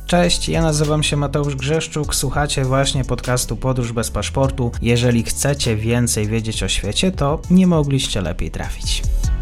Cześć, ja nazywam się Mateusz Grzeszczuk, słuchacie właśnie podcastu Podróż bez paszportu. Jeżeli chcecie więcej wiedzieć o świecie, to nie mogliście lepiej trafić.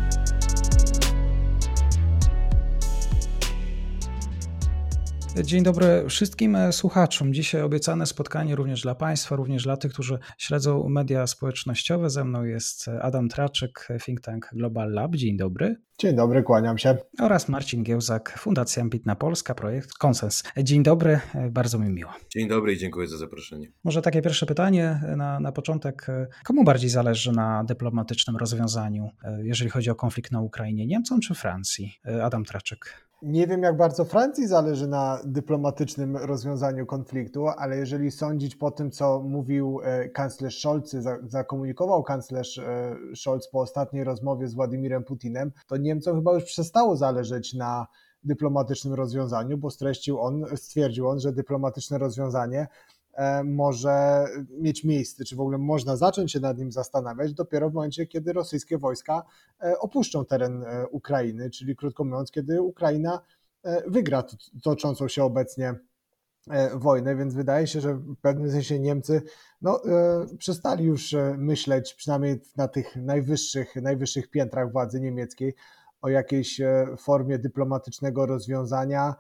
Dzień dobry wszystkim słuchaczom. Dzisiaj obiecane spotkanie również dla Państwa, również dla tych, którzy śledzą media społecznościowe. Ze mną jest Adam Traczyk, Think Tank Global Lab. Dzień dobry. Dzień dobry, kłaniam się. Oraz Marcin Giełzak, Fundacja Ambitna Polska, projekt Konsens. Dzień dobry, bardzo mi miło. Dzień dobry i dziękuję za zaproszenie. Może takie pierwsze pytanie na początek. Komu bardziej zależy na dyplomatycznym rozwiązaniu, jeżeli chodzi o konflikt na Ukrainie? Niemcom czy Francji? Adam Traczyk. Nie wiem, jak bardzo Francji zależy na dyplomatycznym rozwiązaniu konfliktu, ale jeżeli sądzić po tym, co mówił kanclerz Scholz, zakomunikował kanclerz Scholz po ostatniej rozmowie z Władimirem Putinem, to Niemcom chyba już przestało zależeć na dyplomatycznym rozwiązaniu, bo stwierdził on, że dyplomatyczne rozwiązanie może mieć miejsce, czy w ogóle można zacząć się nad nim zastanawiać dopiero w momencie, kiedy rosyjskie wojska opuszczą teren Ukrainy, czyli krótko mówiąc, kiedy Ukraina wygra toczącą się obecnie wojnę, więc wydaje się, że w pewnym sensie Niemcy przestali już myśleć, przynajmniej na tych najwyższych piętrach władzy niemieckiej, o jakiejś formie dyplomatycznego rozwiązania,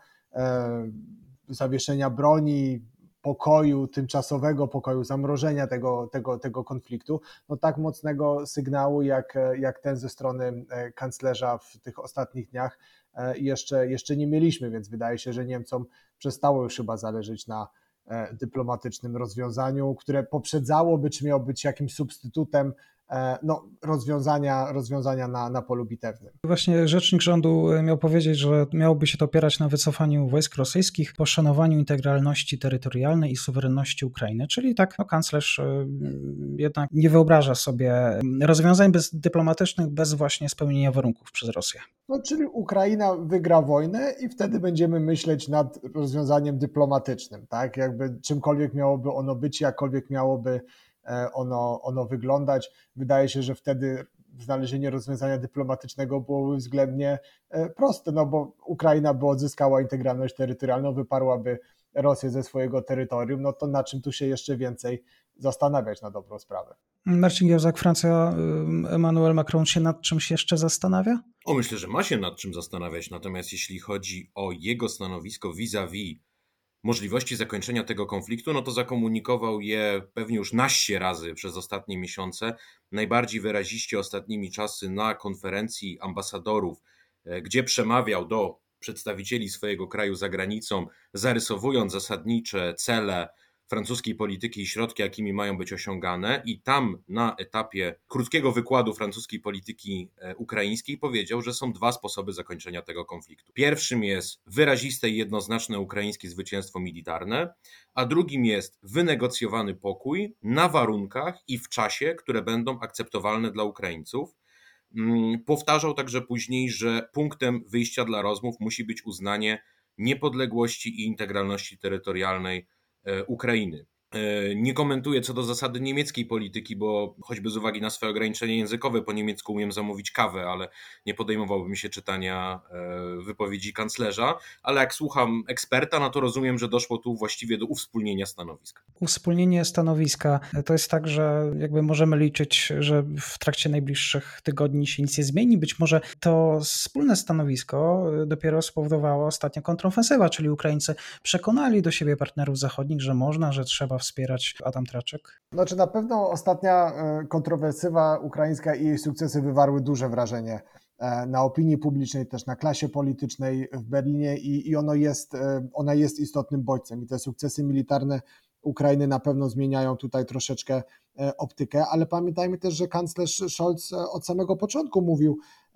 zawieszenia broni, pokoju, tymczasowego pokoju, zamrożenia tego konfliktu, tak mocnego sygnału jak ten ze strony kanclerza w tych ostatnich dniach jeszcze nie mieliśmy, więc wydaje się, że Niemcom przestało już chyba zależeć na dyplomatycznym rozwiązaniu, które poprzedzałoby, czy miało być jakimś substytutem rozwiązania na polu bitewnym. Właśnie rzecznik rządu miał powiedzieć, że miałoby się to opierać na wycofaniu wojsk rosyjskich, poszanowaniu integralności terytorialnej i suwerenności Ukrainy, czyli kanclerz jednak nie wyobraża sobie rozwiązań dyplomatycznych bez właśnie spełnienia warunków przez Rosję. Czyli Ukraina wygra wojnę i wtedy będziemy myśleć nad rozwiązaniem dyplomatycznym, tak? Jakby czymkolwiek miałoby ono być, jakkolwiek miałoby ono wyglądać. Wydaje się, że wtedy znalezienie rozwiązania dyplomatycznego byłoby względnie proste, bo Ukraina by odzyskała integralność terytorialną, wyparłaby Rosję ze swojego terytorium, to na czym tu się jeszcze więcej zastanawiać na dobrą sprawę. Marcin Giełzak, Francja, Emmanuel Macron się nad czymś jeszcze zastanawia? Myślę, że ma się nad czym zastanawiać, natomiast jeśli chodzi o jego stanowisko vis-a-vis możliwości zakończenia tego konfliktu, to zakomunikował je pewnie już naście razy przez ostatnie miesiące, najbardziej wyraziście ostatnimi czasy na konferencji ambasadorów, gdzie przemawiał do przedstawicieli swojego kraju za granicą, zarysowując zasadnicze cele francuskiej polityki i środki, jakimi mają być osiągane, i tam na etapie krótkiego wykładu francuskiej polityki ukraińskiej powiedział, że są dwa sposoby zakończenia tego konfliktu. Pierwszym jest wyraziste i jednoznaczne ukraińskie zwycięstwo militarne, a drugim jest wynegocjowany pokój na warunkach i w czasie, które będą akceptowalne dla Ukraińców. Powtarzał także później, że punktem wyjścia dla rozmów musi być uznanie niepodległości i integralności terytorialnej Ukrainy. Nie komentuję co do zasady niemieckiej polityki, bo choćby z uwagi na swoje ograniczenie językowe po niemiecku umiem zamówić kawę, ale nie podejmowałbym się czytania wypowiedzi kanclerza, ale jak słucham eksperta, to rozumiem, że doszło tu właściwie do uwspólnienia stanowiska. Uwspólnienie stanowiska to jest tak, że jakby możemy liczyć, że w trakcie najbliższych tygodni się nic nie zmieni. Być może to wspólne stanowisko dopiero spowodowało ostatnia kontrofensywa, czyli Ukraińcy przekonali do siebie partnerów zachodnich, że można, że trzeba wspierać. Adam Traczyk? Na pewno ostatnia kontrowersywa ukraińska i jej sukcesy wywarły duże wrażenie na opinii publicznej, też na klasie politycznej w Berlinie i ona jest istotnym bodźcem i te sukcesy militarne Ukrainy na pewno zmieniają tutaj troszeczkę optykę, ale pamiętajmy też, że kanclerz Scholz od samego początku mówił,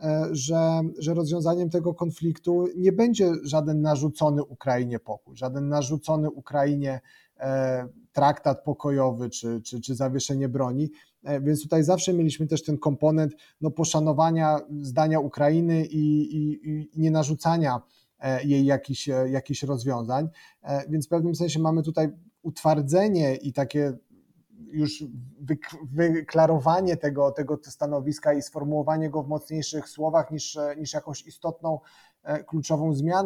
że rozwiązaniem tego konfliktu nie będzie żaden narzucony Ukrainie pokój, żaden narzucony Ukrainie traktat pokojowy czy zawieszenie broni, więc tutaj zawsze mieliśmy też ten komponent poszanowania zdania Ukrainy i nie narzucania jej jakichś rozwiązań, więc w pewnym sensie mamy tutaj utwardzenie i takie już wyklarowanie tego stanowiska i sformułowanie go w mocniejszych słowach niż jakąś istotną, kluczową zmianę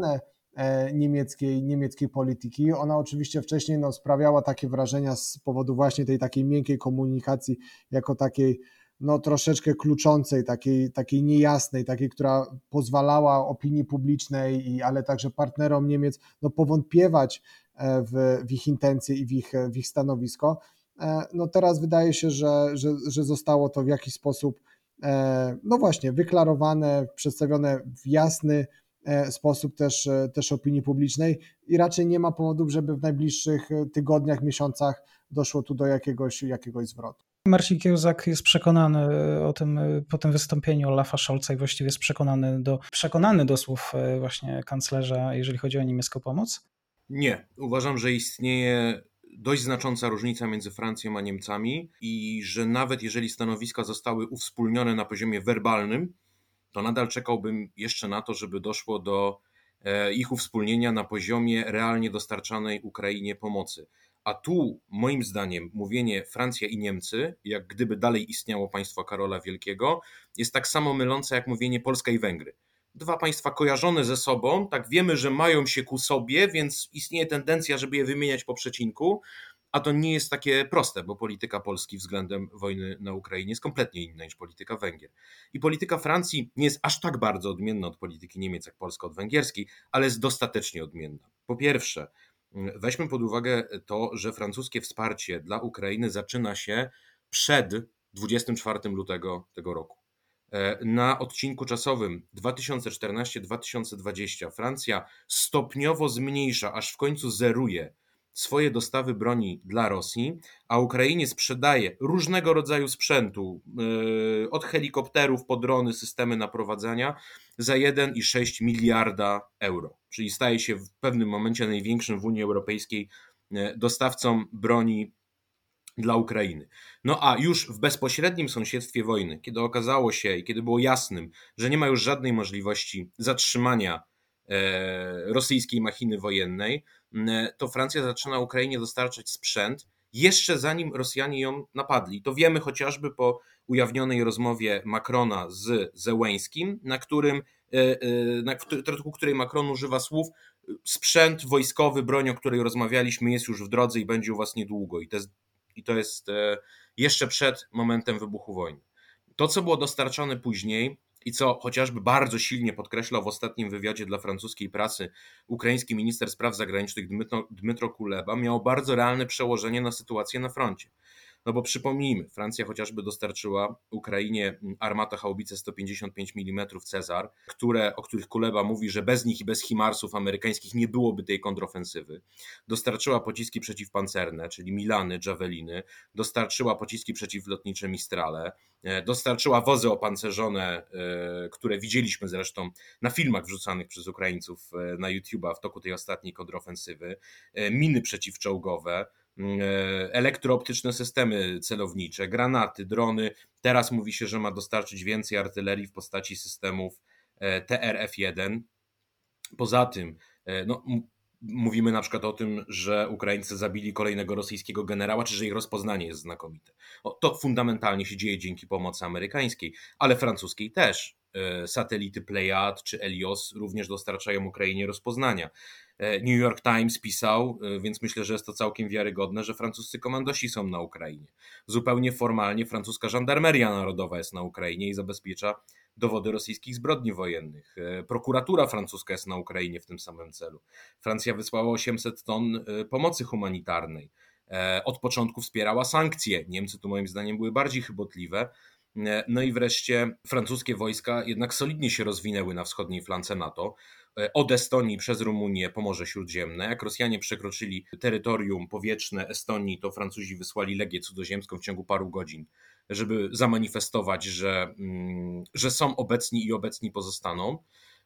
niemieckiej polityki. Ona oczywiście wcześniej sprawiała takie wrażenia z powodu właśnie tej takiej miękkiej komunikacji, jako takiej troszeczkę kluczącej, takiej niejasnej, takiej, która pozwalała opinii publicznej, ale także partnerom Niemiec powątpiewać w ich intencje i w ich stanowisko. Teraz wydaje się, że zostało to w jakiś sposób właśnie wyklarowane, przedstawione w jasny sposób też opinii publicznej i raczej nie ma powodów, żeby w najbliższych tygodniach, miesiącach doszło tu do jakiegoś zwrotu. Marcin Kiełzak jest przekonany o tym po tym wystąpieniu Olafa Scholza i właściwie jest przekonany do słów właśnie kanclerza, jeżeli chodzi o niemiecką pomoc? Nie. Uważam, że istnieje dość znacząca różnica między Francją a Niemcami i że nawet jeżeli stanowiska zostały uwspólnione na poziomie werbalnym, to nadal czekałbym jeszcze na to, żeby doszło do ich uwspólnienia na poziomie realnie dostarczanej Ukrainie pomocy. A tu, moim zdaniem, mówienie Francja i Niemcy, jak gdyby dalej istniało państwo Karola Wielkiego, jest tak samo mylące jak mówienie Polska i Węgry. Dwa państwa kojarzone ze sobą, tak wiemy, że mają się ku sobie, więc istnieje tendencja, żeby je wymieniać po przecinku, a to nie jest takie proste, bo polityka Polski względem wojny na Ukrainie jest kompletnie inna niż polityka Węgier. I polityka Francji nie jest aż tak bardzo odmienna od polityki Niemiec, jak Polska od węgierskiej, ale jest dostatecznie odmienna. Po pierwsze, weźmy pod uwagę to, że francuskie wsparcie dla Ukrainy zaczyna się przed 24 lutego tego roku. Na odcinku czasowym 2014-2020 Francja stopniowo zmniejsza, aż w końcu zeruje swoje dostawy broni dla Rosji, a Ukrainie sprzedaje różnego rodzaju sprzętu, od helikopterów po drony, systemy naprowadzania za 1,6 miliarda euro. Czyli staje się w pewnym momencie największym w Unii Europejskiej dostawcą broni dla Ukrainy. A już w bezpośrednim sąsiedztwie wojny, kiedy okazało się i kiedy było jasnym, że nie ma już żadnej możliwości zatrzymania rosyjskiej machiny wojennej, to Francja zaczyna Ukrainie dostarczać sprzęt jeszcze zanim Rosjanie ją napadli. To wiemy chociażby po ujawnionej rozmowie Macrona z Zełeńskim, w przypadku której Macron używa słów: sprzęt wojskowy, broń, o której rozmawialiśmy, jest już w drodze i będzie u was niedługo. I to jest jeszcze przed momentem wybuchu wojny. To, co było dostarczane później i co chociażby bardzo silnie podkreślał w ostatnim wywiadzie dla francuskiej prasy ukraiński minister spraw zagranicznych Dmytro Kuleba, miało bardzo realne przełożenie na sytuację na froncie. Bo przypomnijmy, Francja chociażby dostarczyła Ukrainie armata haubice 155 mm Cezar, o których Kuleba mówi, że bez nich i bez HIMARS-ów amerykańskich nie byłoby tej kontrofensywy. Dostarczyła pociski przeciwpancerne, czyli Milany, Javeliny, dostarczyła pociski przeciwlotnicze Mistrale, dostarczyła wozy opancerzone, które widzieliśmy zresztą na filmach wrzucanych przez Ukraińców na YouTube'a w toku tej ostatniej kontrofensywy, miny przeciwczołgowe, elektrooptyczne systemy celownicze, granaty, drony. Teraz mówi się, że ma dostarczyć więcej artylerii w postaci systemów TRF-1. Poza tym mówimy na przykład o tym, że Ukraińcy zabili kolejnego rosyjskiego generała, czy że ich rozpoznanie jest znakomite. To fundamentalnie się dzieje dzięki pomocy amerykańskiej, ale francuskiej też. Satelity Pléiades czy Helios również dostarczają Ukrainie rozpoznania. New York Times pisał, więc myślę, że jest to całkiem wiarygodne, że francuscy komandosi są na Ukrainie. Zupełnie formalnie francuska żandarmeria narodowa jest na Ukrainie i zabezpiecza dowody rosyjskich zbrodni wojennych. Prokuratura francuska jest na Ukrainie w tym samym celu. Francja wysłała 800 ton pomocy humanitarnej. Od początku wspierała sankcje. Niemcy tu moim zdaniem były bardziej chybotliwe. I wreszcie francuskie wojska jednak solidnie się rozwinęły na wschodniej flance NATO. Od Estonii przez Rumunię po Morze Śródziemne. Jak Rosjanie przekroczyli terytorium powietrzne Estonii, to Francuzi wysłali legię cudzoziemską w ciągu paru godzin, żeby zamanifestować, że są obecni i obecni pozostaną.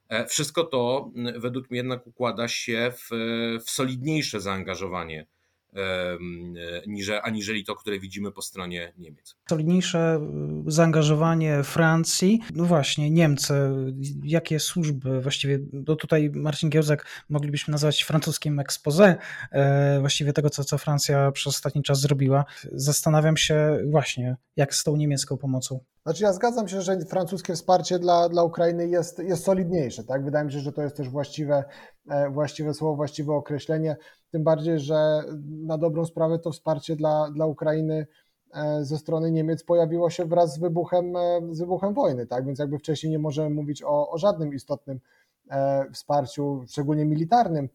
Wszystko to według mnie jednak układa się w solidniejsze zaangażowanie aniżeli to, które widzimy po stronie Niemiec. Solidniejsze zaangażowanie Francji. No właśnie, Niemcy, jakie służby właściwie, no tutaj Marcin Giełzek moglibyśmy nazwać francuskim exposé właściwie tego, co Francja przez ostatni czas zrobiła. Zastanawiam się właśnie, jak z tą niemiecką pomocą. Znaczy ja zgadzam się, że francuskie wsparcie dla Ukrainy jest solidniejsze. Tak? Wydaje mi się, że to jest też właściwe słowo, właściwe określenie. Tym bardziej, że na dobrą sprawę to wsparcie dla Ukrainy ze strony Niemiec pojawiło się wraz z wybuchem wojny. Tak? Więc jakby wcześniej nie możemy mówić o żadnym istotnym wsparciu, szczególnie militarnym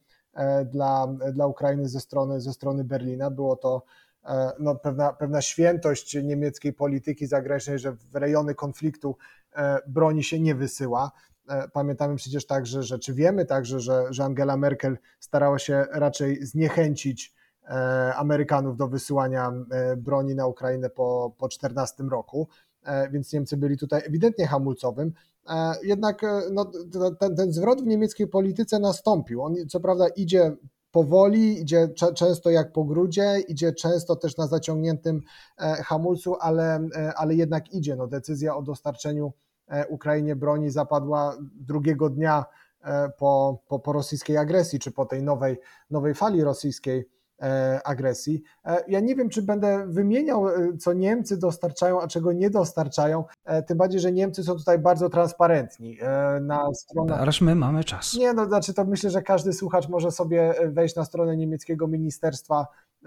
dla Ukrainy ze strony Berlina. Było to no, pewna świętość niemieckiej polityki zagranicznej, że w rejony konfliktu broni się nie wysyła. Pamiętamy przecież także, czy wiemy także, że Angela Merkel starała się raczej zniechęcić Amerykanów do wysyłania broni na Ukrainę po 2014 roku, więc Niemcy byli tutaj ewidentnie hamulcowym. Jednak no, ten zwrot w niemieckiej polityce nastąpił. On co prawda idzie powoli, idzie często jak po grudzie, idzie często też na zaciągniętym hamulcu, ale jednak idzie. No, decyzja o dostarczeniu Ukrainie broni zapadła drugiego dnia po rosyjskiej agresji, czy po tej nowej fali rosyjskiej agresji. Ja nie wiem, czy będę wymieniał, co Niemcy dostarczają, a czego nie dostarczają, tym bardziej, że Niemcy są tutaj bardzo transparentni. Na stronach... Ależ my mamy czas. Nie, no znaczy to myślę, że każdy słuchacz może sobie wejść na stronę niemieckiego Ministerstwa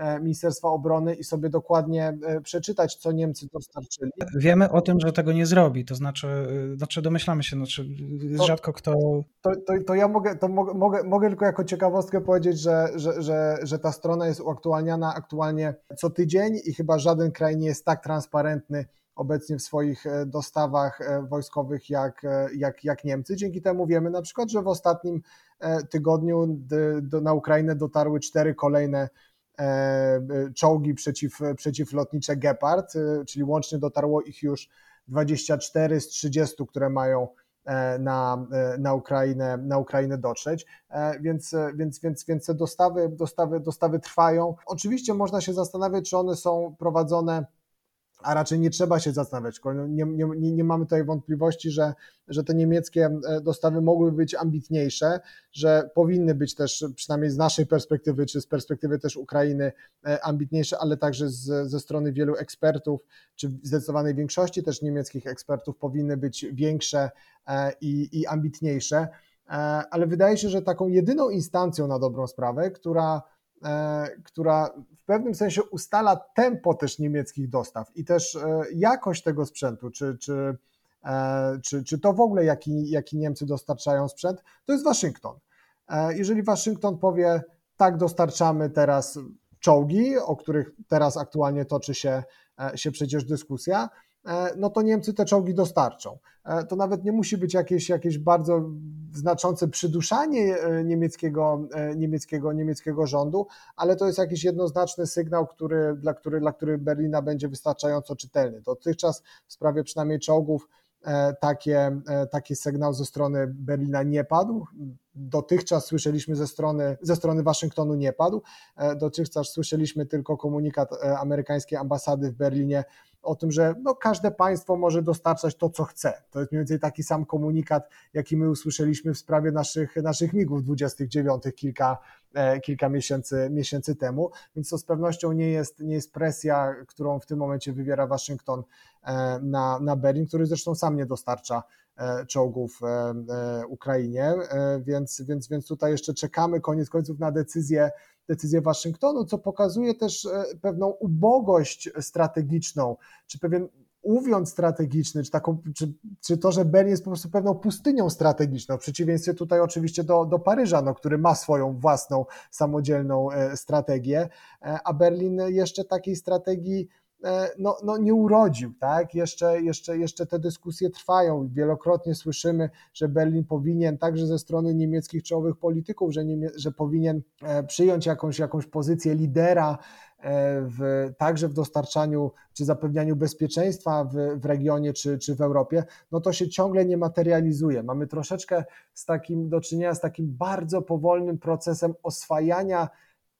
Obrony i sobie dokładnie przeczytać, co Niemcy dostarczyli. Wiemy o tym, że tego nie zrobi, to znaczy domyślamy się, rzadko kto... To ja mogę tylko jako ciekawostkę powiedzieć, że ta strona jest uaktualniana aktualnie co tydzień i chyba żaden kraj nie jest tak transparentny obecnie w swoich dostawach wojskowych jak Niemcy. Dzięki temu wiemy na przykład, że w ostatnim tygodniu na Ukrainę dotarły 4 kolejne czołgi przeciwlotnicze Gepard, czyli łącznie dotarło ich już 24 z 30, które mają na Ukrainę dotrzeć, więc te dostawy trwają. Oczywiście można się zastanawiać, czy one są prowadzone, a raczej nie trzeba się zastanawiać. Nie mamy tutaj wątpliwości, że te niemieckie dostawy mogły być ambitniejsze, że powinny być też, przynajmniej z naszej perspektywy, czy z perspektywy też Ukrainy, ambitniejsze, ale także ze strony wielu ekspertów, czy zdecydowanej większości też niemieckich ekspertów powinny być większe i ambitniejsze, ale wydaje się, że taką jedyną instancją na dobrą sprawę, która w pewnym sensie ustala tempo też niemieckich dostaw i też jakość tego sprzętu, czy to w ogóle jaki Niemcy dostarczają sprzęt, to jest Waszyngton. Jeżeli Waszyngton powie, tak, dostarczamy teraz czołgi, o których teraz aktualnie toczy się przecież dyskusja, no to Niemcy te czołgi dostarczą. To nawet nie musi być jakieś bardzo znaczące przyduszanie niemieckiego rządu, ale to jest jakiś jednoznaczny sygnał, dla który Berlina będzie wystarczająco czytelny. Dotychczas w sprawie przynajmniej czołgów taki sygnał ze strony Berlina nie padł. Dotychczas słyszeliśmy ze strony Waszyngtonu nie padł. Dotychczas słyszeliśmy tylko komunikat amerykańskiej ambasady w Berlinie o tym, że no, każde państwo może dostarczać to, co chce. To jest mniej więcej taki sam komunikat, jaki my usłyszeliśmy w sprawie naszych MiG-ów 29 kilka miesięcy temu, więc to z pewnością nie jest presja, którą w tym momencie wywiera Waszyngton na Berlin, który zresztą sam nie dostarcza czołgów Ukrainie, więc tutaj jeszcze czekamy koniec końców na decyzję Waszyngtonu, co pokazuje też pewną ubogość strategiczną, czy pewien uwiąd strategiczny, czy to, że Berlin jest po prostu pewną pustynią strategiczną, w przeciwieństwie tutaj oczywiście do Paryża, no, który ma swoją własną samodzielną strategię, a Berlin jeszcze takiej strategii no nie urodził, tak? Jeszcze te dyskusje trwają. Wielokrotnie słyszymy, że Berlin powinien, także ze strony niemieckich czołowych polityków, że powinien przyjąć jakąś pozycję lidera także w dostarczaniu czy zapewnianiu bezpieczeństwa w regionie czy w Europie, no to się ciągle nie materializuje. Mamy troszeczkę do czynienia z takim bardzo powolnym procesem oswajania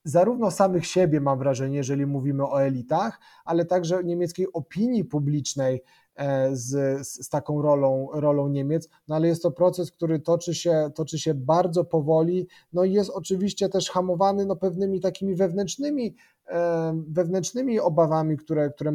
zarówno samych siebie, mam wrażenie, jeżeli mówimy o elitach, ale także niemieckiej opinii publicznej z taką rolą Niemiec, no ale jest to proces, który toczy się bardzo powoli, no i jest oczywiście też hamowany no pewnymi takimi wewnętrznymi obawami, które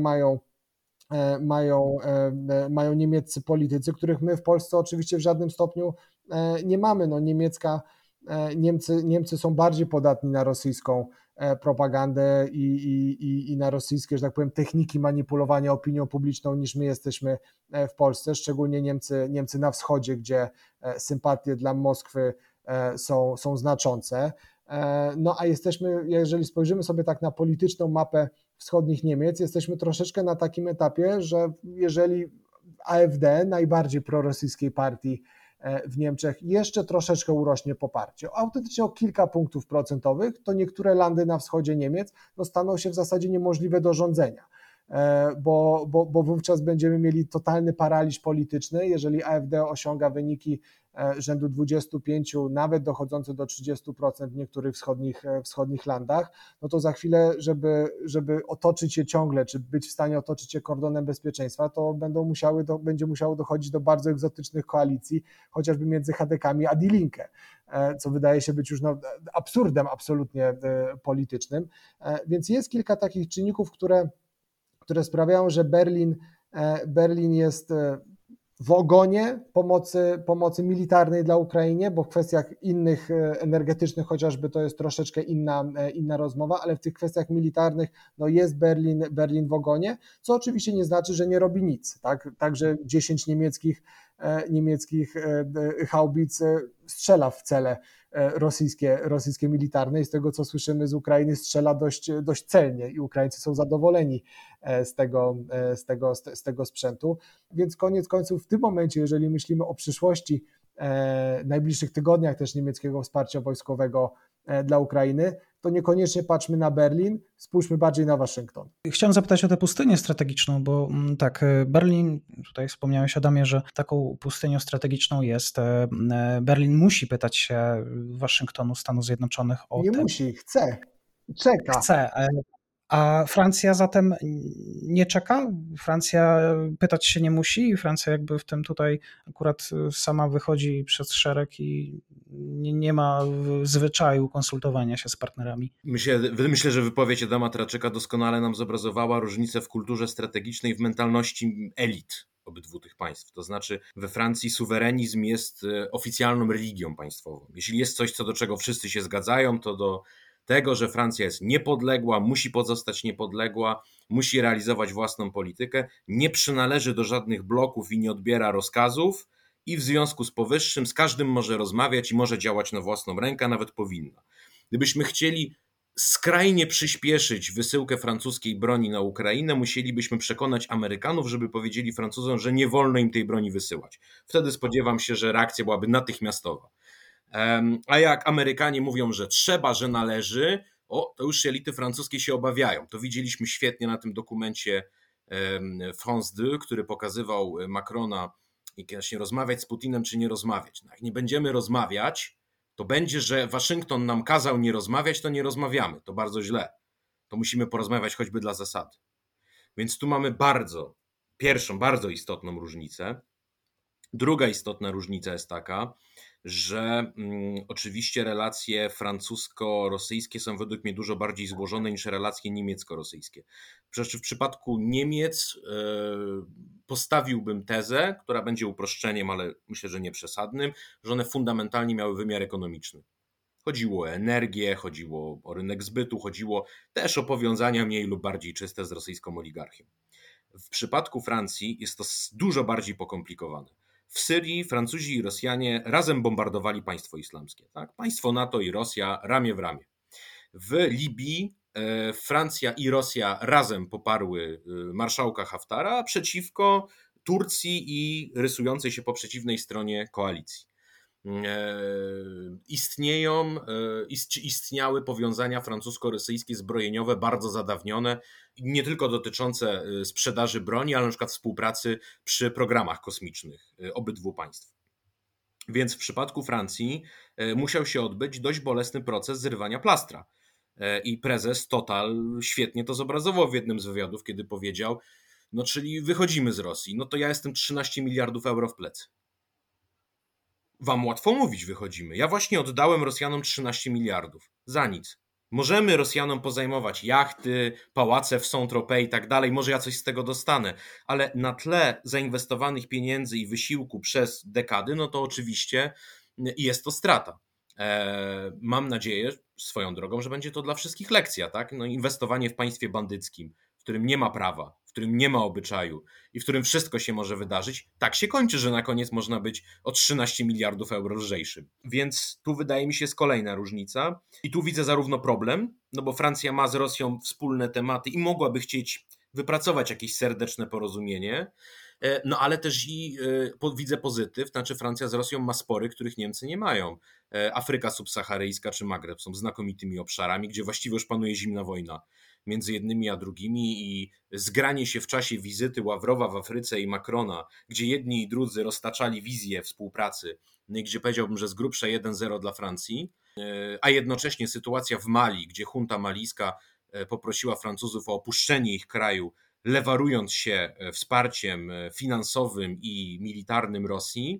mają niemieccy politycy, których my w Polsce oczywiście w żadnym stopniu nie mamy. No Niemcy są bardziej podatni na rosyjską propagandę i na rosyjskie, że tak powiem, techniki manipulowania opinią publiczną niż my jesteśmy w Polsce, szczególnie Niemcy na wschodzie, gdzie sympatie dla Moskwy są znaczące. No a jeżeli spojrzymy sobie tak na polityczną mapę wschodnich Niemiec, jesteśmy troszeczkę na takim etapie, że jeżeli AfD, najbardziej prorosyjskiej partii w Niemczech, jeszcze troszeczkę urośnie poparcie, autentycznie o kilka punktów procentowych, to niektóre landy na wschodzie Niemiec staną się w zasadzie niemożliwe do rządzenia, bo wówczas będziemy mieli totalny paraliż polityczny. Jeżeli AfD osiąga wyniki rzędu 25, nawet dochodzące do 30% w niektórych wschodnich landach, no to za chwilę, żeby otoczyć je ciągle, czy być w stanie otoczyć je kordonem bezpieczeństwa, to będzie musiało dochodzić do bardzo egzotycznych koalicji, chociażby między Chadekami a Die Linke, co wydaje się być już absurdem absolutnie politycznym. Więc jest kilka takich czynników, które sprawiają, że Berlin jest w ogonie pomocy militarnej dla Ukrainie, bo w kwestiach innych energetycznych chociażby to jest troszeczkę inna rozmowa, ale w tych kwestiach militarnych jest Berlin w ogonie, co oczywiście nie znaczy, że nie robi nic. Tak? Także 10 niemieckich haubic strzela w cele rosyjskie militarne i z tego, co słyszymy z Ukrainy, strzela dość celnie i Ukraińcy są zadowoleni z tego sprzętu. Więc koniec końców w tym momencie, jeżeli myślimy o przyszłości, najbliższych tygodniach też niemieckiego wsparcia wojskowego dla Ukrainy, to niekoniecznie patrzmy na Berlin, spójrzmy bardziej na Waszyngton. Chciałem zapytać o tę pustynię strategiczną, bo tak, Berlin, tutaj wspomniałeś, Adamie, że taką pustynią strategiczną jest. Berlin musi pytać się Waszyngtonu, Stanów Zjednoczonych o Nie tym. musi, czeka. Chce. A Francja zatem nie czeka? Francja pytać się nie musi? Francja jakby w tym tutaj akurat sama wychodzi przez szereg i nie ma zwyczaju konsultowania się z partnerami. Myślę, że wypowiedź Adama Traczyka doskonale nam zobrazowała różnicę w kulturze strategicznej, w mentalności elit obydwu tych państw. To znaczy we Francji suwerenizm jest oficjalną religią państwową. Jeśli jest coś, co do czego wszyscy się zgadzają, to do tego, że Francja jest niepodległa, musi pozostać niepodległa, musi realizować własną politykę, nie przynależy do żadnych bloków i nie odbiera rozkazów i w związku z powyższym z każdym może rozmawiać i może działać na własną rękę, a nawet powinna. Gdybyśmy chcieli skrajnie przyspieszyć wysyłkę francuskiej broni na Ukrainę, musielibyśmy przekonać Amerykanów, żeby powiedzieli Francuzom, że nie wolno im tej broni wysyłać. Wtedy spodziewam się, że reakcja byłaby natychmiastowa. A jak Amerykanie mówią, że trzeba, że należy, to już elity francuskie się obawiają. To widzieliśmy świetnie na tym dokumencie France 2, który pokazywał Macrona, jak właśnie rozmawiać z Putinem, czy nie rozmawiać. No jak nie będziemy rozmawiać, to będzie, że Waszyngton nam kazał nie rozmawiać, to nie rozmawiamy. To bardzo źle. To musimy porozmawiać choćby dla zasady. Więc tu mamy pierwszą bardzo istotną różnicę. Druga istotna różnica jest taka, że oczywiście relacje francusko-rosyjskie są według mnie dużo bardziej złożone niż relacje niemiecko-rosyjskie. Przecież w przypadku Niemiec postawiłbym tezę, która będzie uproszczeniem, ale myślę, że nie przesadnym, że one fundamentalnie miały wymiar ekonomiczny. Chodziło o energię, chodziło o rynek zbytu, chodziło też o powiązania mniej lub bardziej czyste z rosyjską oligarchią. W przypadku Francji jest to dużo bardziej pokomplikowane. W Syrii Francuzi i Rosjanie razem bombardowali państwo islamskie. Tak? Państwo NATO i Rosja ramię w ramię. W Libii Francja i Rosja razem poparły marszałka Haftara przeciwko Turcji i rysującej się po przeciwnej stronie koalicji. Istniały powiązania francusko-rosyjskie zbrojeniowe bardzo zadawnione, nie tylko dotyczące sprzedaży broni, ale na przykład współpracy przy programach kosmicznych obydwu państw. Więc w przypadku Francji musiał się odbyć dość bolesny proces zrywania plastra. I prezes Total świetnie to zobrazował w jednym z wywiadów, kiedy powiedział, no czyli wychodzimy z Rosji, no to ja jestem 13 miliardów euro w plecy. Wam łatwo mówić, wychodzimy. Ja właśnie oddałem Rosjanom 13 miliardów. Za nic. Możemy Rosjanom pozajmować jachty, pałace w Saint-Tropez i tak dalej, może ja coś z tego dostanę, ale na tle zainwestowanych pieniędzy i wysiłku przez dekady, no to oczywiście jest to strata. Mam nadzieję, swoją drogą, że będzie to dla wszystkich lekcja, tak? No, inwestowanie w państwie bandyckim, w którym nie ma prawa, w którym nie ma obyczaju i w którym wszystko się może wydarzyć, tak się kończy, że na koniec można być o 13 miliardów euro lżejszym. Więc tu wydaje mi się jest kolejna różnica i tu widzę zarówno problem, no bo Francja ma z Rosją wspólne tematy i mogłaby chcieć wypracować jakieś serdeczne porozumienie, no ale też i widzę pozytyw, znaczy Francja z Rosją ma spory, których Niemcy nie mają. Afryka subsaharyjska czy Magreb są znakomitymi obszarami, gdzie właściwie już panuje zimna wojna między jednymi a drugimi i zgranie się w czasie wizyty Ławrowa w Afryce i Macrona, gdzie jedni i drudzy roztaczali wizję współpracy, no i gdzie powiedziałbym, że z grubsza 1-0 dla Francji, a jednocześnie sytuacja w Mali, gdzie junta malijska poprosiła Francuzów o opuszczenie ich kraju, lewarując się wsparciem finansowym i militarnym Rosji,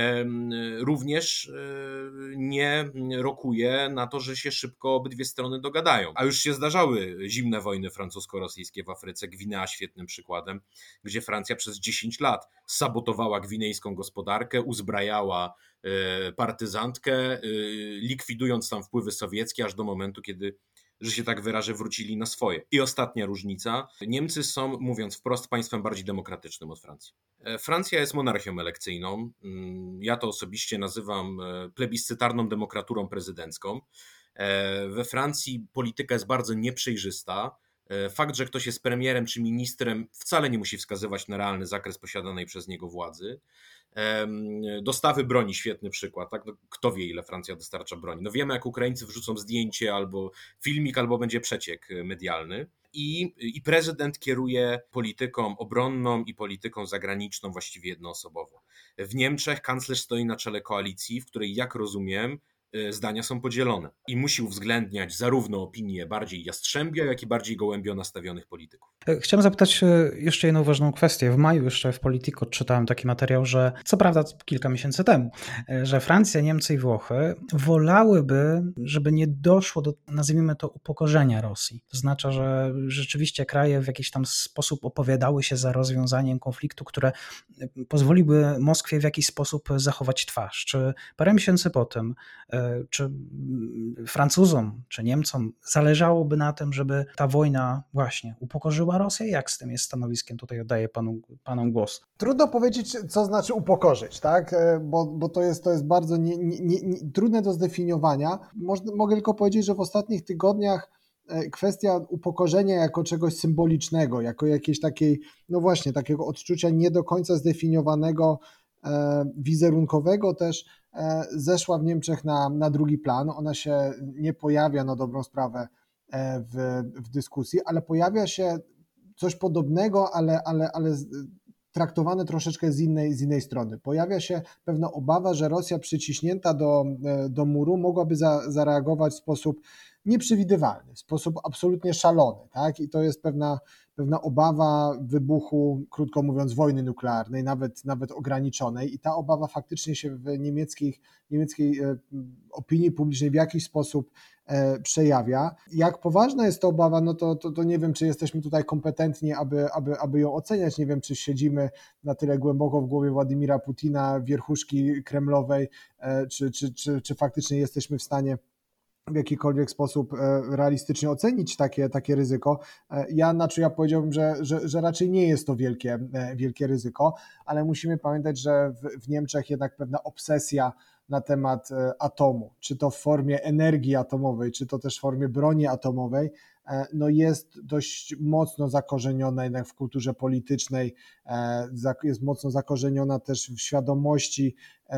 również nie rokuje na to, że się szybko obydwie strony dogadają. A już się zdarzały zimne wojny francusko-rosyjskie w Afryce, Gwinea świetnym przykładem, gdzie Francja przez 10 lat sabotowała gwinejską gospodarkę, uzbrajała partyzantkę, likwidując tam wpływy sowieckie, aż do momentu, kiedy, że się tak wyrażę, wrócili na swoje. I ostatnia różnica. Niemcy są, mówiąc wprost, państwem bardziej demokratycznym od Francji. Francja jest monarchią elekcyjną. Ja to osobiście nazywam plebiscytarną demokraturą prezydencką. We Francji polityka jest bardzo nieprzejrzysta. Fakt, że ktoś jest premierem czy ministrem, wcale nie musi wskazywać na realny zakres posiadanej przez niego władzy. Dostawy broni, świetny przykład. Tak? No, kto wie, ile Francja dostarcza broni? No wiemy, jak Ukraińcy wrzucą zdjęcie albo filmik, albo będzie przeciek medialny. I prezydent kieruje polityką obronną i polityką zagraniczną właściwie jednoosobowo. W Niemczech kanclerz stoi na czele koalicji, w której, jak rozumiem, zdania są podzielone i musi uwzględniać zarówno opinie bardziej jastrzębia, jak i bardziej gołębio nastawionych polityków. Chciałem zapytać jeszcze jedną ważną kwestię. W maju jeszcze w Politico czytałem taki materiał, że co prawda kilka miesięcy temu, że Francja, Niemcy i Włochy wolałyby, żeby nie doszło do, nazwijmy to, upokorzenia Rosji. To znaczy, że rzeczywiście kraje w jakiś tam sposób opowiadały się za rozwiązaniem konfliktu, które pozwoliły Moskwie w jakiś sposób zachować twarz. Czy parę miesięcy po tym, czy Francuzom, czy Niemcom zależałoby na tym, żeby ta wojna właśnie upokorzyła Rosję? Jak z tym jest stanowiskiem? Tutaj oddaję panom głos. Trudno powiedzieć, co znaczy upokorzyć, tak? Bo to jest bardzo trudne do zdefiniowania. Mogę tylko powiedzieć, że w ostatnich tygodniach kwestia upokorzenia jako czegoś symbolicznego, jako jakiejś takiej, no właśnie, takiego odczucia nie do końca zdefiniowanego, wizerunkowego też zeszła w Niemczech na drugi plan. Ona się nie pojawia na dobrą sprawę w dyskusji, ale pojawia się coś podobnego, ale traktowane troszeczkę z innej strony. Pojawia się pewna obawa, że Rosja przyciśnięta do muru mogłaby zareagować w sposób nieprzewidywalny, w sposób absolutnie szalony, tak? I to jest pewna obawa wybuchu, krótko mówiąc, wojny nuklearnej, nawet ograniczonej, i ta obawa faktycznie się w niemieckiej opinii publicznej w jakiś sposób przejawia. Jak poważna jest to obawa, no to nie wiem, czy jesteśmy tutaj kompetentni, aby ją oceniać. Nie wiem, czy siedzimy na tyle głęboko w głowie Władimira Putina, wierchuszki kremlowej, czy faktycznie jesteśmy w stanie w jakikolwiek sposób realistycznie ocenić takie ryzyko. Ja powiedziałbym, że raczej nie jest to wielkie ryzyko, ale musimy pamiętać, że w Niemczech jednak pewna obsesja na temat atomu, czy to w formie energii atomowej, czy to też w formie broni atomowej, no jest dość mocno zakorzeniona jednak w kulturze politycznej, jest mocno zakorzeniona też w świadomości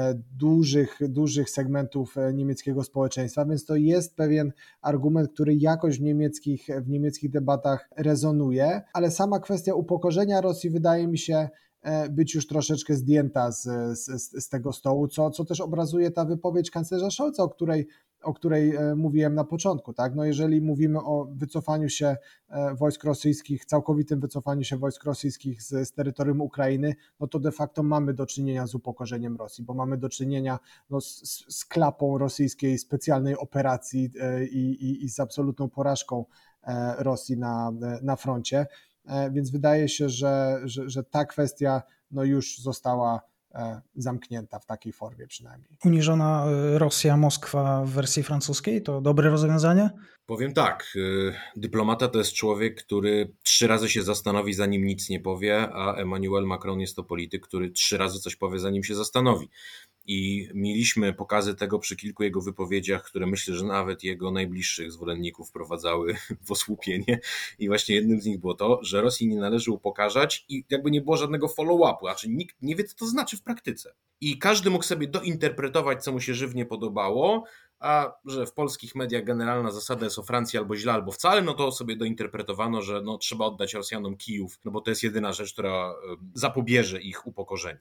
dużych segmentów niemieckiego społeczeństwa, więc to jest pewien argument, który jakoś w niemieckich debatach rezonuje, ale kwestia upokorzenia Rosji wydaje mi się być już troszeczkę zdjęta z tego stołu, co też obrazuje ta wypowiedź kanclerza Scholza, o której mówiłem na początku, tak? No jeżeli mówimy o wycofaniu się wojsk rosyjskich, całkowitym wycofaniu się wojsk rosyjskich z terytorium Ukrainy, no to de facto mamy do czynienia z upokorzeniem Rosji, bo mamy do czynienia z klapą rosyjskiej specjalnej operacji i z absolutną porażką Rosji na froncie, więc wydaje się, że ta kwestia już została zamknięta w takiej formie przynajmniej. Uniżona Rosja, Moskwa w wersji francuskiej to dobre rozwiązanie? Powiem tak, dyplomata to jest człowiek, który 3 razy się zastanowi, zanim nic nie powie, a Emmanuel Macron jest to polityk, który 3 razy coś powie, zanim się zastanowi. I mieliśmy pokazy tego przy kilku jego wypowiedziach, które myślę, że nawet jego najbliższych zwolenników wprowadzały w osłupienie. I właśnie jednym z nich było to, że Rosji nie należy upokarzać i jakby nie było żadnego follow-upu, znaczy nikt nie wie, co to znaczy w praktyce. I każdy mógł sobie dointerpretować, co mu się żywnie podobało, a że w polskich mediach generalna zasada jest o Francji albo źle, albo wcale, no to sobie dointerpretowano, że trzeba oddać Rosjanom Kijów, no bo to jest jedyna rzecz, która zapobieże ich upokorzeniu.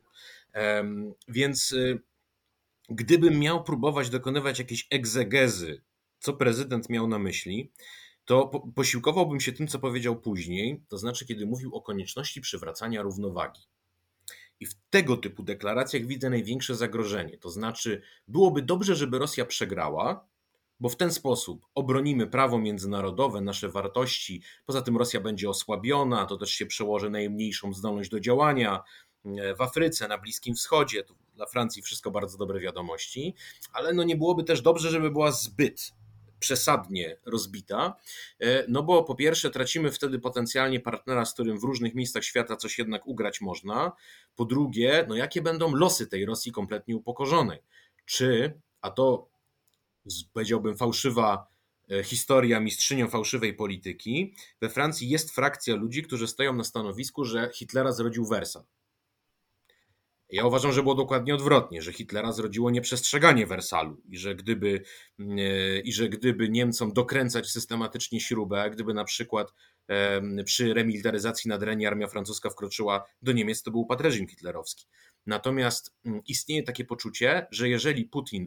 Więc gdybym miał próbować dokonywać jakiejś egzegezy, co prezydent miał na myśli, to posiłkowałbym się tym, co powiedział później, to znaczy kiedy mówił o konieczności przywracania równowagi. I w tego typu deklaracjach widzę największe zagrożenie. To znaczy, byłoby dobrze, żeby Rosja przegrała, bo w ten sposób obronimy prawo międzynarodowe, nasze wartości. Poza tym Rosja będzie osłabiona, to też się przełoży na jej mniejszą zdolność do działania w Afryce, na Bliskim Wschodzie. To dla Francji wszystko bardzo dobre wiadomości, ale nie byłoby też dobrze, żeby była zbyt przesadnie rozbita, no bo po pierwsze tracimy wtedy potencjalnie partnera, z którym w różnych miejscach świata coś jednak ugrać można. Po drugie, jakie będą losy tej Rosji kompletnie upokorzonej? Czy, a to powiedziałbym fałszywa historia, mistrzynią fałszywej polityki, we Francji jest frakcja ludzi, którzy stoją na stanowisku, że Hitlera zrodził Wersal. Ja uważam, że było dokładnie odwrotnie, że Hitlera zrodziło nieprzestrzeganie Wersalu i że gdyby Niemcom dokręcać systematycznie śrubę, gdyby na przykład przy remilitaryzacji na Renie armia francuska wkroczyła do Niemiec, to był upadł reżim hitlerowski. Natomiast istnieje takie poczucie, że jeżeli Putin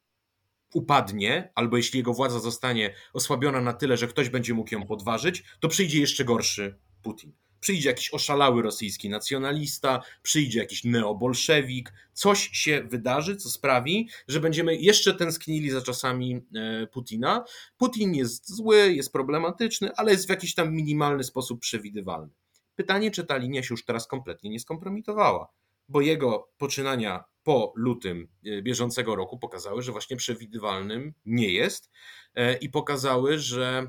upadnie, albo jeśli jego władza zostanie osłabiona na tyle, że ktoś będzie mógł ją podważyć, to przyjdzie jeszcze gorszy Putin. Przyjdzie jakiś oszalały rosyjski nacjonalista, przyjdzie jakiś neobolszewik, coś się wydarzy, co sprawi, że będziemy jeszcze tęsknili za czasami Putina. Putin jest zły, jest problematyczny, ale jest w jakiś tam minimalny sposób przewidywalny. Pytanie, czy ta linia się już teraz kompletnie nie skompromitowała, bo jego poczynania po lutym bieżącego roku pokazały, że właśnie przewidywalnym nie jest i pokazały, że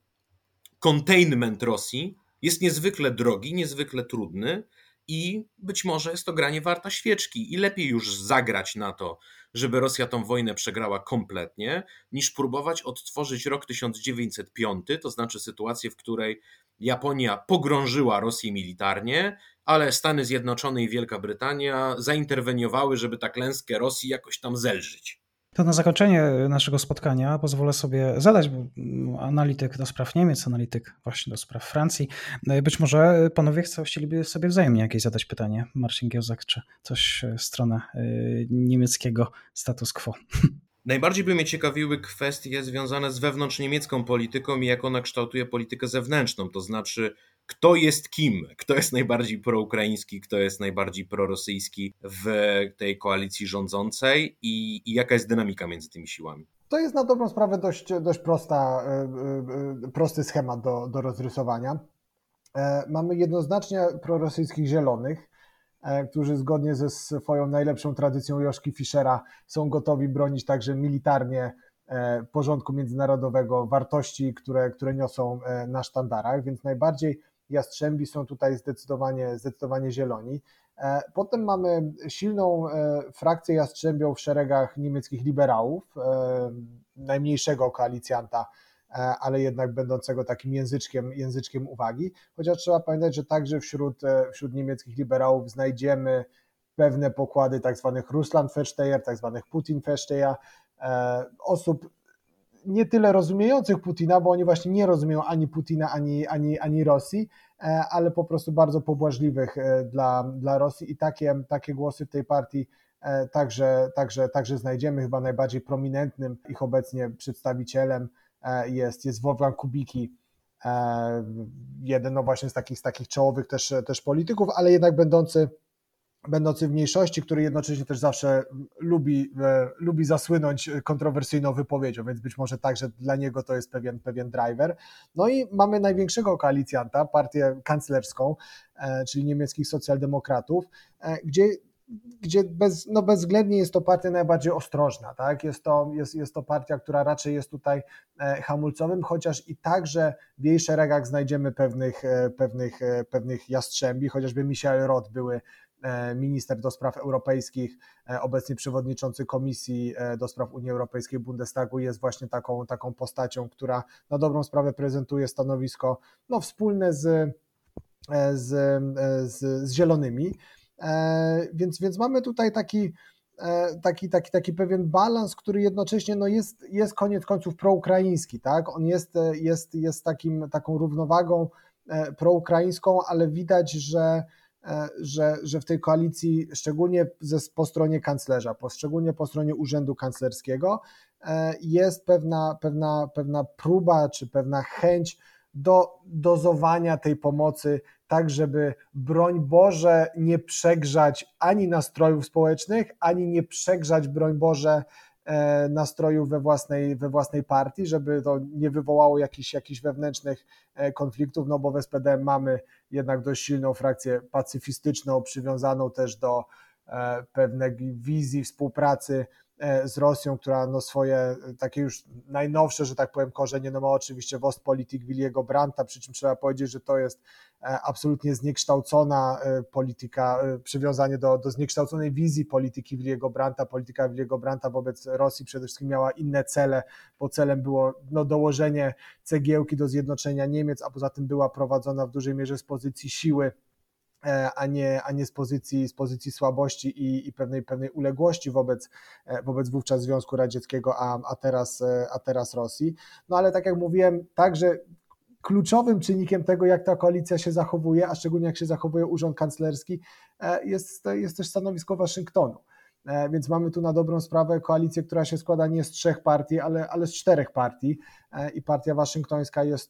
containment Rosji jest niezwykle drogi, niezwykle trudny i być może jest to granie warta świeczki i lepiej już zagrać na to, żeby Rosja tą wojnę przegrała kompletnie, niż próbować odtworzyć rok 1905, to znaczy sytuację, w której Japonia pogrążyła Rosję militarnie, ale Stany Zjednoczone i Wielka Brytania zainterweniowały, żeby tę klęskę Rosji jakoś tam zelżyć. To na zakończenie naszego spotkania pozwolę sobie zadać, bo analityk do spraw Niemiec, analityk właśnie do spraw Francji. Być może panowie chcieliby sobie wzajemnie jakieś zadać pytanie. Marcin Giełzak, czy coś w stronę niemieckiego status quo? Najbardziej by mnie ciekawiły kwestie związane z wewnątrzniemiecką polityką i jak ona kształtuje politykę zewnętrzną, to znaczy kto jest kim, kto jest najbardziej proukraiński, kto jest najbardziej prorosyjski w tej koalicji rządzącej i jaka jest dynamika między tymi siłami. To jest na dobrą sprawę dość prosty schemat do rozrysowania. Mamy jednoznacznie prorosyjskich zielonych, którzy zgodnie ze swoją najlepszą tradycją Joszki Fischera są gotowi bronić także militarnie porządku międzynarodowego, wartości, które niosą na sztandarach, więc najbardziej jastrzębi są tutaj zdecydowanie zieloni. Potem mamy silną frakcję jastrzębią w szeregach niemieckich liberałów, najmniejszego koalicjanta, ale jednak będącego takim języczkiem uwagi, chociaż trzeba pamiętać, że także wśród niemieckich liberałów znajdziemy pewne pokłady tak zwanych Russland-Versteher, tak zwanych Putin-Versteher, osób nie tyle rozumiejących Putina, bo oni właśnie nie rozumieją ani Putina, ani Rosji, ale po prostu bardzo pobłażliwych dla Rosji i takie głosy w tej partii także znajdziemy. Chyba najbardziej prominentnym ich obecnie przedstawicielem jest Wolfgang Kubicki, jeden no właśnie z takich czołowych też polityków, ale jednak będący w mniejszości, który jednocześnie też zawsze lubi zasłynąć kontrowersyjną wypowiedzią, więc być może także dla niego to jest pewien driver. No i mamy największego koalicjanta, partię kanclerską, czyli niemieckich socjaldemokratów, gdzie bezwzględnie jest to partia najbardziej ostrożna, tak? Jest to partia, która raczej jest tutaj hamulcowym, chociaż i także w jej szeregach znajdziemy pewnych jastrzębi, chociażby Michael Roth, były minister do spraw europejskich, obecnie przewodniczący Komisji do spraw Unii Europejskiej Bundestagu, jest właśnie taką postacią, która na dobrą sprawę prezentuje stanowisko wspólne z Zielonymi. Więc mamy tutaj taki pewien balans, który jednocześnie jest koniec końców proukraiński, tak? On jest taką równowagą proukraińską, ale widać, że w tej koalicji, szczególnie po stronie kanclerza, szczególnie po stronie urzędu kanclerskiego, jest pewna próba czy pewna chęć do dozowania tej pomocy, tak żeby broń Boże nie przegrzać ani nastrojów społecznych, ani nie przegrzać broń Boże nastrojów we własnej partii, żeby to nie wywołało jakichś wewnętrznych konfliktów, no bo w SPD mamy jednak dość silną frakcję pacyfistyczną, przywiązaną też do pewnej wizji współpracy z Rosją, która swoje takie już najnowsze, że tak powiem, korzenie ma oczywiście w Ostpolitik Williego Brandta, przy czym trzeba powiedzieć, że to jest absolutnie zniekształcona polityka, przywiązanie do zniekształconej wizji polityki Williego Brandta. Polityka Williego Brandta wobec Rosji przede wszystkim miała inne cele, bo celem było dołożenie cegiełki do zjednoczenia Niemiec, a poza tym była prowadzona w dużej mierze z pozycji siły, a nie z pozycji słabości i pewnej uległości wobec wówczas Związku Radzieckiego, a teraz Rosji. No ale tak jak mówiłem, także kluczowym czynnikiem tego, jak ta koalicja się zachowuje, a szczególnie jak się zachowuje urząd kanclerski, jest też stanowisko Waszyngtonu. Więc mamy tu na dobrą sprawę koalicję, która się składa nie z 3 partii, ale z 4 partii i partia waszyngtońska jest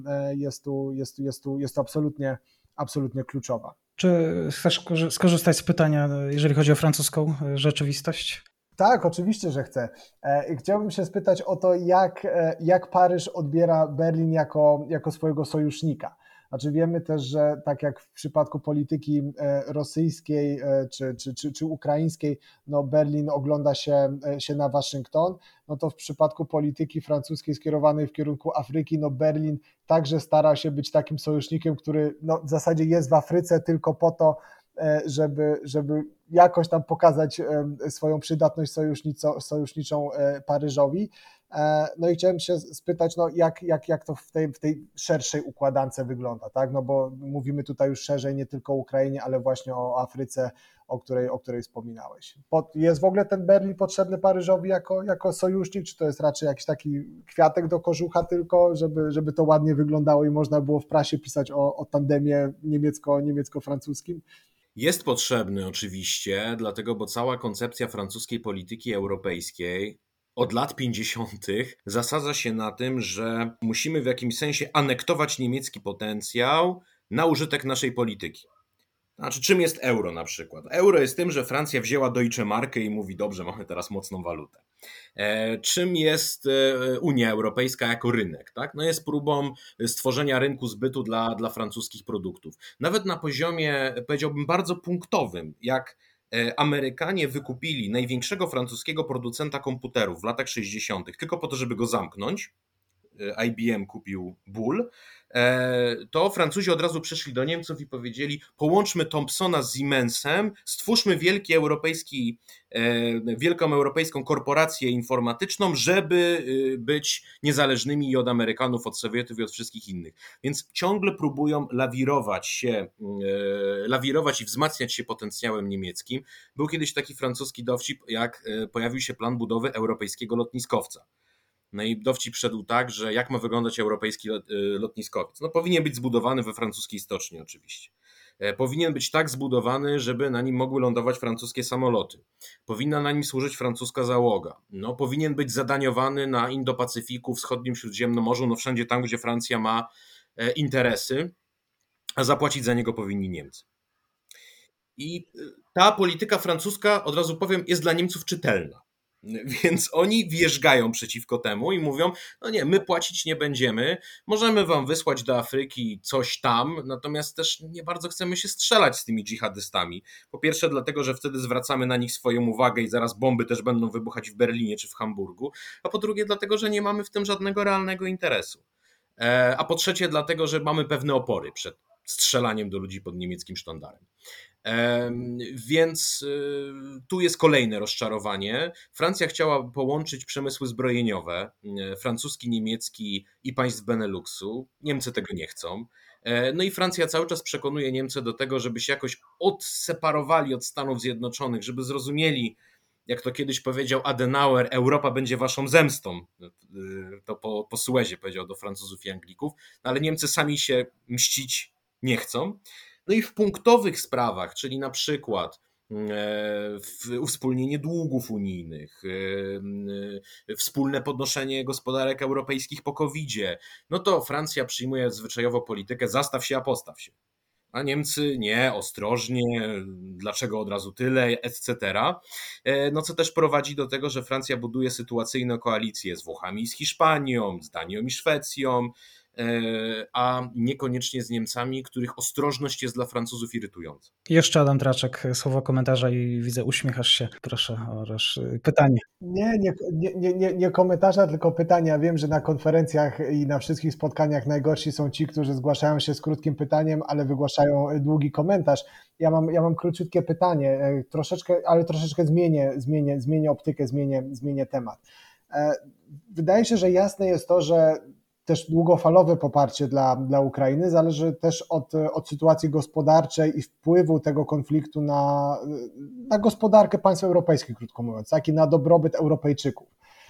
tu absolutnie kluczowa. Czy chcesz skorzystać z pytania, jeżeli chodzi o francuską rzeczywistość? Tak, oczywiście, że chcę. Chciałbym się spytać o to, jak Paryż odbiera Berlin jako swojego sojusznika. Znaczy wiemy też, że tak jak w przypadku polityki rosyjskiej czy ukraińskiej, Berlin ogląda się na Waszyngton, to w przypadku polityki francuskiej skierowanej w kierunku Afryki, Berlin także stara się być takim sojusznikiem, który w zasadzie jest w Afryce tylko po to, żeby jakoś tam pokazać swoją przydatność sojuszniczą Paryżowi. No i chciałem się spytać, jak to w tej szerszej układance wygląda, tak? Bo mówimy tutaj już szerzej nie tylko o Ukrainie, ale właśnie o Afryce, o której wspominałeś. Jest w ogóle ten Berlin potrzebny Paryżowi jako sojusznik, czy to jest raczej jakiś taki kwiatek do kożucha tylko, żeby to ładnie wyglądało i można było w prasie pisać o tandemie niemiecko-francuskim? Jest potrzebny oczywiście, dlatego, bo cała koncepcja francuskiej polityki europejskiej od lat 50. zasadza się na tym, że musimy w jakimś sensie anektować niemiecki potencjał na użytek naszej polityki. Znaczy, czym jest euro na przykład? Euro jest tym, że Francja wzięła Deutsche Markę i mówi, dobrze, mamy teraz mocną walutę. Czym jest Unia Europejska jako rynek? Tak? Jest próbą stworzenia rynku zbytu dla francuskich produktów. Nawet na poziomie, powiedziałbym, bardzo punktowym, jak Amerykanie wykupili największego francuskiego producenta komputerów w latach 60. tylko po to, żeby go zamknąć. IBM kupił Bull, to Francuzi od razu przeszli do Niemców i powiedzieli, połączmy Thomsona z Siemensem, stwórzmy wielką europejską korporację informatyczną, żeby być niezależnymi i od Amerykanów, od Sowietów i od wszystkich innych. Więc ciągle próbują lawirować i wzmacniać się potencjałem niemieckim. Był kiedyś taki francuski dowcip, jak pojawił się plan budowy europejskiego lotniskowca. I dowcip szedł tak, że jak ma wyglądać europejski lotniskowiec? Powinien być zbudowany we francuskiej stoczni oczywiście. powinien być tak zbudowany, żeby na nim mogły lądować francuskie samoloty. Powinna na nim służyć francuska załoga. No, powinien być zadaniowany na Indo-Pacyfiku, wschodnim Śródziemnomorzu, no wszędzie tam, gdzie Francja ma interesy, a zapłacić za niego powinni Niemcy. I ta polityka francuska, od razu powiem, jest dla Niemców czytelna. Więc oni wjeżdżają przeciwko temu i mówią, no nie, my płacić nie będziemy, możemy wam wysłać do Afryki coś tam, natomiast też nie bardzo chcemy się strzelać z tymi dżihadystami. Po pierwsze dlatego, że wtedy zwracamy na nich swoją uwagę i zaraz bomby też będą wybuchać w Berlinie czy w Hamburgu, a po drugie dlatego, że nie mamy w tym żadnego realnego interesu. A po trzecie dlatego, że mamy pewne opory przed strzelaniem do ludzi pod niemieckim sztandarem. Więc tu jest kolejne rozczarowanie. Francja chciała połączyć przemysły zbrojeniowe, francuski, niemiecki i państw Beneluxu. Niemcy tego nie chcą. No i Francja cały czas przekonuje Niemcy do tego, żeby się jakoś odseparowali od Stanów Zjednoczonych, żeby zrozumieli, jak to kiedyś powiedział Adenauer, Europa będzie waszą zemstą. To po Suezie powiedział do Francuzów i Anglików, ale Niemcy sami się mścić nie chcą. No i w punktowych sprawach, czyli na przykład uwspólnienie długów unijnych, wspólne podnoszenie gospodarek europejskich po COVID-zie, no to Francja przyjmuje zwyczajowo politykę zastaw się, a postaw się. A Niemcy nie, ostrożnie, dlaczego od razu tyle, etc. No co też prowadzi do tego, że Francja buduje sytuacyjne koalicje z Włochami i z Hiszpanią, z Danią i Szwecją, a niekoniecznie z Niemcami, których ostrożność jest dla Francuzów irytująca. Jeszcze Adam Traczek, słowo komentarza i widzę, uśmiechasz się. Proszę o pytanie. Nie komentarza, tylko pytania. Wiem, że na konferencjach i na wszystkich spotkaniach najgorsi są ci, którzy zgłaszają się z krótkim pytaniem, ale wygłaszają długi komentarz. Ja mam króciutkie pytanie, troszeczkę zmienię optykę, zmienię temat. Wydaje się, że jasne jest to, że też długofalowe poparcie dla Ukrainy zależy też od sytuacji gospodarczej i wpływu tego konfliktu na gospodarkę państw europejskich, krótko mówiąc, tak, i na dobrobyt Europejczyków.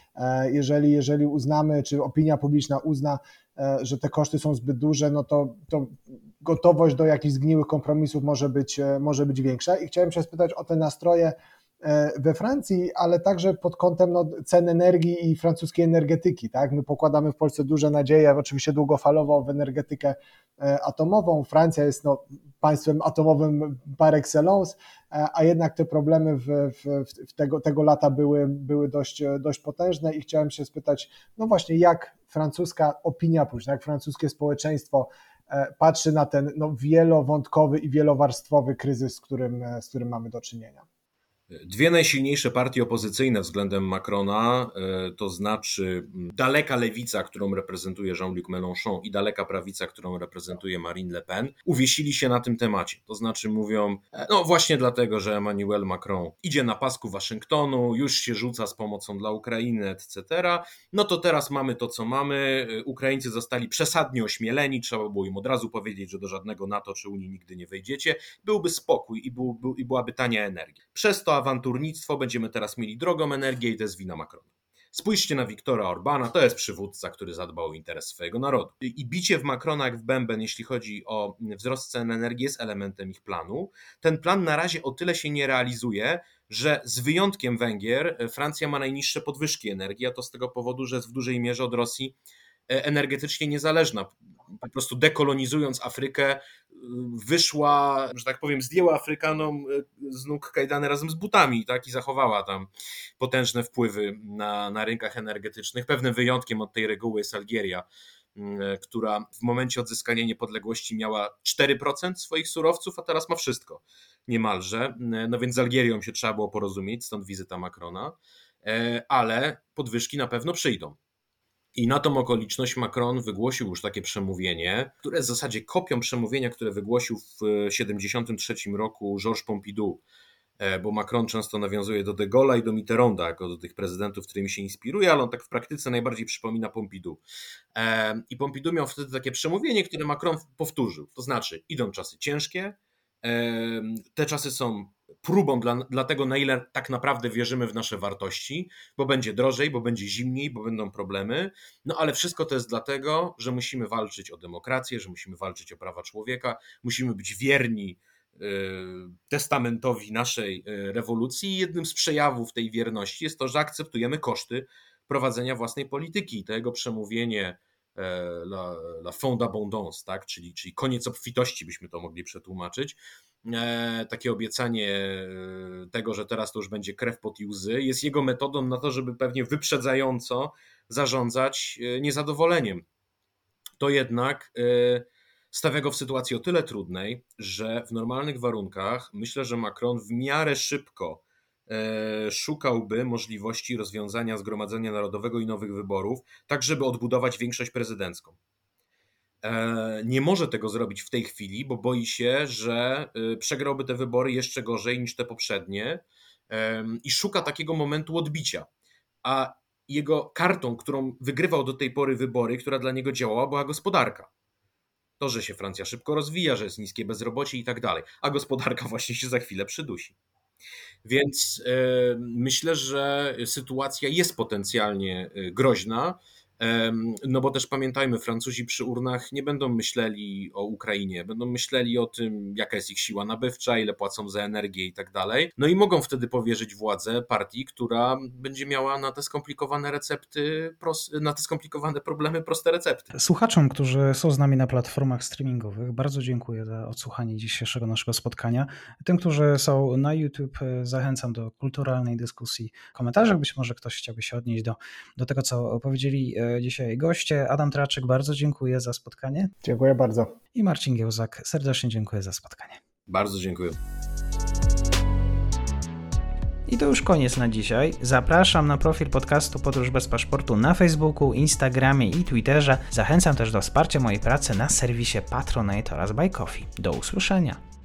Jeżeli uznamy, czy opinia publiczna uzna, że te koszty są zbyt duże, no to gotowość do jakichś zgniłych kompromisów może być większa. I chciałem się spytać o te nastroje we Francji, ale także pod kątem cen energii i francuskiej energetyki. Tak? My pokładamy w Polsce duże nadzieje, oczywiście długofalowo w energetykę atomową. Francja jest państwem atomowym par excellence, a jednak te problemy tego lata były dość potężne i chciałem się spytać, no właśnie, jak francuska opinia publiczna, jak francuskie społeczeństwo patrzy na ten wielowątkowy i wielowarstwowy kryzys, z którym mamy do czynienia. Dwie najsilniejsze partie opozycyjne względem Macrona, to znaczy daleka lewica, którą reprezentuje Jean-Luc Mélenchon, i daleka prawica, którą reprezentuje Marine Le Pen, uwiesili się na tym temacie. To znaczy mówią, no właśnie dlatego, że Emmanuel Macron idzie na pasku Waszyngtonu, już się rzuca z pomocą dla Ukrainy, etc., no to teraz mamy to, co mamy. Ukraińcy zostali przesadnie ośmieleni, trzeba było im od razu powiedzieć, że do żadnego NATO czy Unii nigdy nie wejdziecie. Byłby spokój i byłaby tania energia. Przez to awanturnictwo będziemy teraz mieli drogą energię i to jest wina Macrona. Spójrzcie na Viktora Orbana, to jest przywódca, który zadbał o interes swojego narodu. I bicie w Macrona jak w bęben, jeśli chodzi o wzrost cen energii, jest elementem ich planu. Ten plan na razie o tyle się nie realizuje, że z wyjątkiem Węgier Francja ma najniższe podwyżki energii, a to z tego powodu, że jest w dużej mierze od Rosji energetycznie niezależna. Po prostu dekolonizując Afrykę, wyszła, że tak powiem, zdjęła Afrykanom z nóg kajdany razem z butami, tak, i zachowała tam potężne wpływy na rynkach energetycznych. Pewnym wyjątkiem od tej reguły jest Algieria, która w momencie odzyskania niepodległości miała 4% swoich surowców, a teraz ma wszystko niemalże. No więc z Algierią się trzeba było porozumieć, stąd wizyta Macrona, ale podwyżki na pewno przyjdą. I na tą okoliczność Macron wygłosił już takie przemówienie, które jest w zasadzie kopią przemówienia, które wygłosił w 1973 roku Georges Pompidou, bo Macron często nawiązuje do de Gaulle'a i do Mitterranda jako do tych prezydentów, którymi się inspiruje, ale on tak w praktyce najbardziej przypomina Pompidou. I Pompidou miał wtedy takie przemówienie, które Macron powtórzył. To znaczy, idą czasy ciężkie, te czasy są próbą dla tego, na ile tak naprawdę wierzymy w nasze wartości, bo będzie drożej, bo będzie zimniej, bo będą problemy, no ale wszystko to jest dlatego, że musimy walczyć o demokrację, że musimy walczyć o prawa człowieka, musimy być wierni testamentowi naszej rewolucji i jednym z przejawów tej wierności jest to, że akceptujemy koszty prowadzenia własnej polityki i to jego przemówienie la fin d'abondance, tak? czyli koniec obfitości byśmy to mogli przetłumaczyć. Takie obiecanie tego, że teraz to już będzie krew, pot i łzy, jest jego metodą na to, żeby pewnie wyprzedzająco zarządzać niezadowoleniem. To jednak stawia go w sytuacji o tyle trudnej, że w normalnych warunkach myślę, że Macron w miarę szybko szukałby możliwości rozwiązania Zgromadzenia Narodowego i nowych wyborów, tak żeby odbudować większość prezydencką. Nie może tego zrobić w tej chwili, bo boi się, że przegrałby te wybory jeszcze gorzej niż te poprzednie i szuka takiego momentu odbicia. A jego kartą, którą wygrywał do tej pory wybory, która dla niego działała, była gospodarka. To, że się Francja szybko rozwija, że jest niskie bezrobocie i tak dalej, a gospodarka właśnie się za chwilę przydusi. Więc myślę, że sytuacja jest potencjalnie groźna, no bo też pamiętajmy, Francuzi przy urnach nie będą myśleli o Ukrainie, będą myśleli o tym, jaka jest ich siła nabywcza, ile płacą za energię i tak dalej. No i mogą wtedy powierzyć władzę partii, która będzie miała na te skomplikowane recepty, na te skomplikowane problemy proste recepty. Słuchaczom, którzy są z nami na platformach streamingowych, bardzo dziękuję za odsłuchanie dzisiejszego naszego spotkania. Tym, którzy są na YouTube, zachęcam do kulturalnej dyskusji w komentarzach. Być może ktoś chciałby się odnieść do tego, co powiedzieli dzisiaj goście. Adam Traczyk, bardzo dziękuję za spotkanie. Dziękuję bardzo. I Marcin Giełzak, serdecznie dziękuję za spotkanie. Bardzo dziękuję. I to już koniec na dzisiaj. Zapraszam na profil podcastu Podróż bez paszportu na Facebooku, Instagramie i Twitterze. Zachęcam też do wsparcia mojej pracy na serwisie Patronite oraz Buy Coffee. Do usłyszenia.